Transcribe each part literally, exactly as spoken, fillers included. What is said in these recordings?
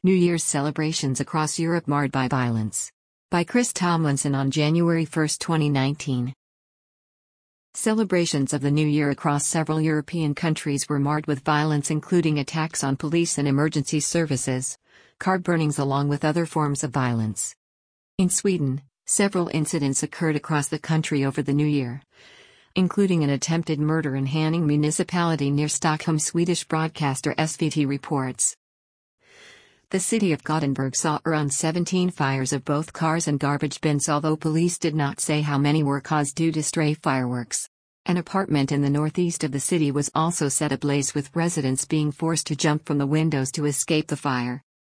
New Year's celebrations across Europe marred by violence. By Chris Tomlinson on January first, twenty nineteen. Celebrations of the New Year across several European countries were marred with violence, including attacks on police and emergency services, car burnings, along with other forms of violence. In Sweden, several incidents occurred across the country over the New Year, including an attempted murder in Haninge municipality near Stockholm. Swedish broadcaster S V T reports. The city of Gothenburg saw around seventeen fires of both cars and garbage bins, although police did not say how many were caused due to stray fireworks. An apartment in the northeast of the city was also set ablaze, with residents being forced to jump from the windows to escape the fire.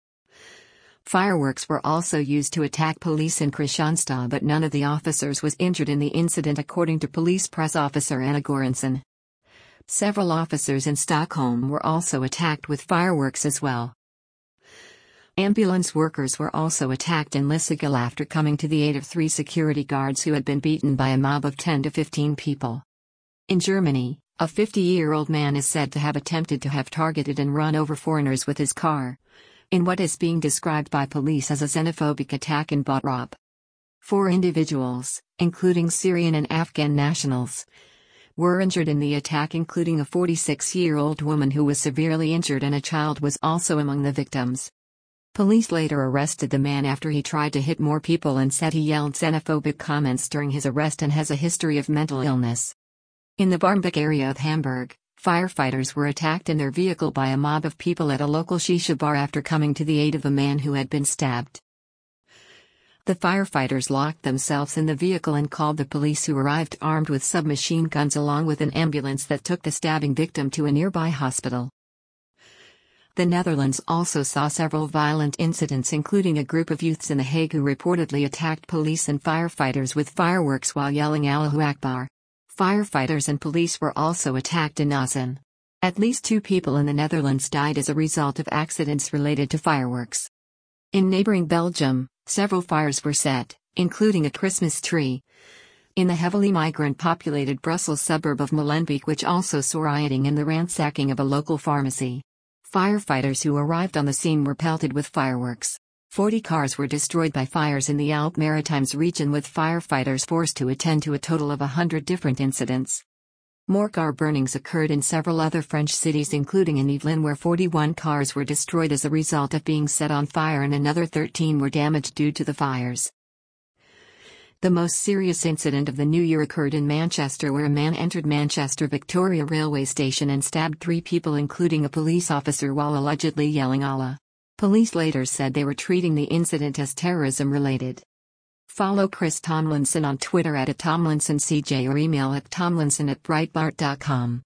Fireworks were also used to attack police in Kristianstad, but none of the officers was injured in the incident, according to police press officer Anna Göransson. Several officers in Stockholm were also attacked with fireworks as well. Ambulance workers were also attacked in Lysekil after coming to the aid of three security guards who had been beaten by a mob of ten to fifteen people. In Germany, a fifty-year-old man is said to have attempted to have targeted and run over foreigners with his car, in what is being described by police as a xenophobic attack in Bottrop. Four individuals, including Syrian and Afghan nationals, were injured in the attack, including a forty-six-year-old woman who was severely injured, and a child was also among the victims. Police later arrested the man after he tried to hit more people and said he yelled xenophobic comments during his arrest and has a history of mental illness. In the Barmbek area of Hamburg, firefighters were attacked in their vehicle by a mob of people at a local shisha bar after coming to the aid of a man who had been stabbed. The firefighters locked themselves in the vehicle and called the police, who arrived armed with submachine guns along with an ambulance that took the stabbing victim to a nearby hospital. The Netherlands also saw several violent incidents, including a group of youths in The Hague who reportedly attacked police and firefighters with fireworks while yelling Allahu Akbar. Firefighters and police were also attacked in Assen. At least two people in the Netherlands died as a result of accidents related to fireworks. In neighboring Belgium, several fires were set, including a Christmas tree, in the heavily migrant-populated Brussels suburb of Molenbeek, which also saw rioting and the ransacking of a local pharmacy. Firefighters who arrived on the scene were pelted with fireworks. Forty cars were destroyed by fires in the Alpes-Maritimes region, with firefighters forced to attend to a total of a hundred different incidents. More car burnings occurred in several other French cities, including in Yvelines, where forty-one cars were destroyed as a result of being set on fire, and another thirteen were damaged due to the fires. The most serious incident of the New Year occurred in Manchester, where a man entered Manchester Victoria railway station and stabbed three people, including a police officer, while allegedly yelling Allah. Police later said they were treating the incident as terrorism-related. Follow Chris Tomlinson on Twitter at Tomlinson C J or email at tomlinson at breitbart dot com.